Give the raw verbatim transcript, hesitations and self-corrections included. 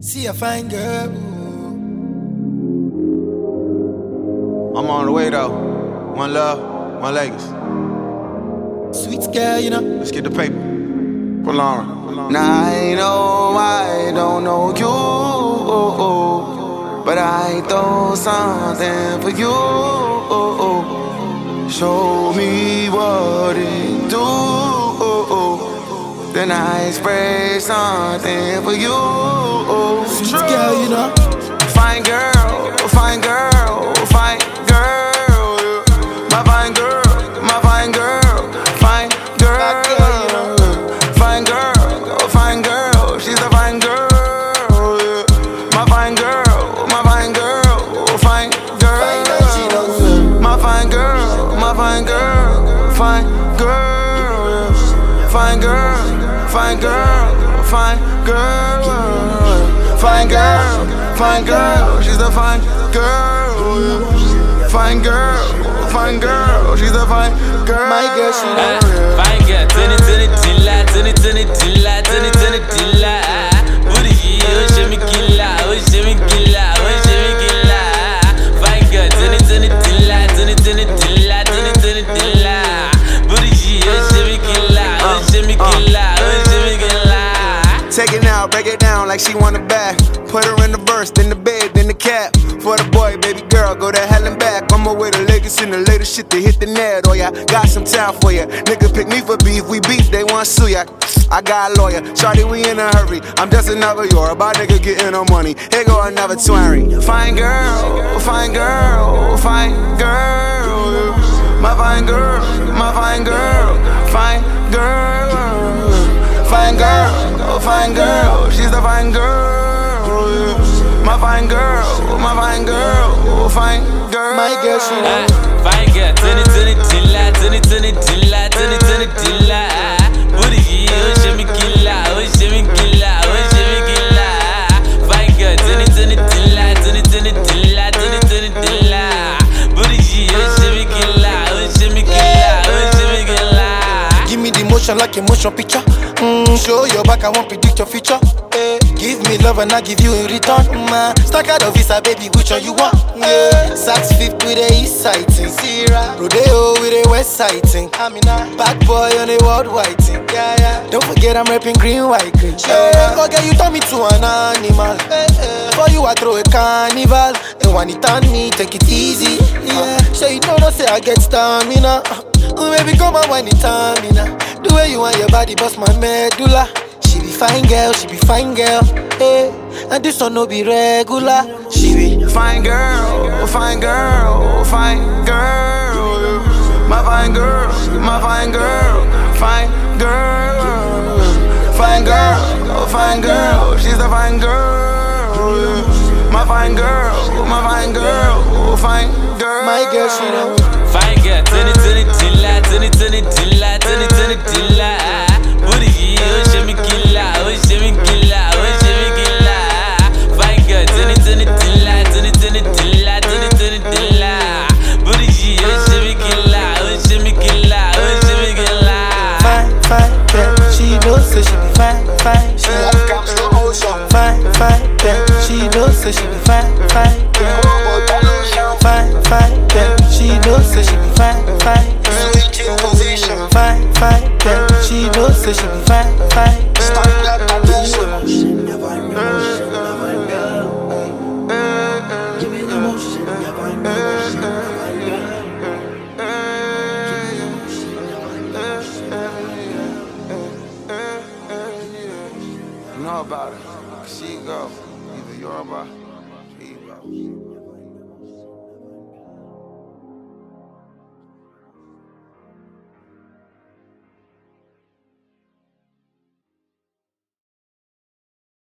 See a fine girl. I'm on the way though. One love, one legacy. Sweet girl, you know. Let's get the paper. For Lauren. Now I know I don't know you, but I throw something for you. Show me what it do, then I spray something for you. Sweet girl, you know. Fine girl, fine girl, fine girl. My fine girl, my fine girl, fine girl. Fine girl, fine girl, she's a fine girl. My fine girl, my fine girl, fine girl. My fine girl, my fine girl, fine girl. Fine girl, fine girl, fine girl. Fine girl, fine girl, she's a fine girl. Fine girl, fine girl, she's a fine girl. My girl, she uh, fine girl, turn it, turn it, till I, turn it, turn it, till I, turn it, turn it, till I. Booty, oh, show me killer, oh, show me killer, oh, show me killer. Fine girl, turn it, turn it, till I, turn it, turn it, till I, turn it, turn it, till I. Booty, oh, show me killer, oh, show me killer, oh, show me killer. Take it now, break it down like she want it back. Put her in the verse, then the bed, then the cap. For the boy, baby girl, go to hell and back. I'ma with the legacy and the latest shit to hit the net. Oh yeah, got some time for ya. Nigga pick me for beef, we beef, they want sue ya. I got a lawyer, shawty, we in a hurry. I'm just another Yoruba nigga getting no money. Here go another twenty. Fine girl, fine girl, fine girl. My fine girl, my fine girl, fine girl. Fine girl, fine girl, she's a fine girl. My fine girl, my fine girl, fine girl. My girl, she know. Uh, fine girl, turn it, turn it, till I, turn it, turn it, till I, turn it, turn it, till I. Booty, oh, show me killer, oh, show me killer, oh, show me killer. Fine girl, turn it, turn it, till I, turn it, turn it, till I, turn it, turn it, till I. Booty, oh, show me killer, oh, show me killer, oh, show me killer. Give me the motion like a motion picture. Mm, show your back, I won't predict your future. Eh, give me love and I give you in return. Mm, stack out of visa, baby, which one you want? Yeah. Saks Fifth with a east side thing. Rodeo with a west side thing. Bad boy on a worldwide thing. Yeah, yeah. Don't forget I'm rapping green, white, green. Yeah. Forget you turn me to an animal. Eh, eh. For you I throw a carnival. And when it on me, take it easy. Yeah. So you know, don't say I get stamina. Oh, baby, come on, when it on me now. The way you want your body, bust my medulla. She be fine girl, she be fine girl. Hey, and this one no be regular. She be fine girl, fine girl, fine girl. My fine girl, my fine girl, fine girl. Fine girl, fine girl, she's a fine girl. My fine girl, my fine girl, fine girl. My girl, she know. Fine girl, turn it, turn it, till I, turn it, turn it, till I, turn it, turn it, till I. Booty, oh, show me killer, oh, show me killer, oh, show me killer. Fine girl, turn it, turn it, till I, turn it, turn it, till I, turn it, turn it, till I. Booty, oh, show me killer, oh, show me killer, oh, show me killer. Fine, fine girl, she knows so she be fine, fine. She fine, fine girl, she knows so she be fine, fine. Fine, fine girl, she knows so she be fine, fine. Fine, fine girl, she knows so she be fine, fine. Give me the motion, You know about it. She go. Either Yoruba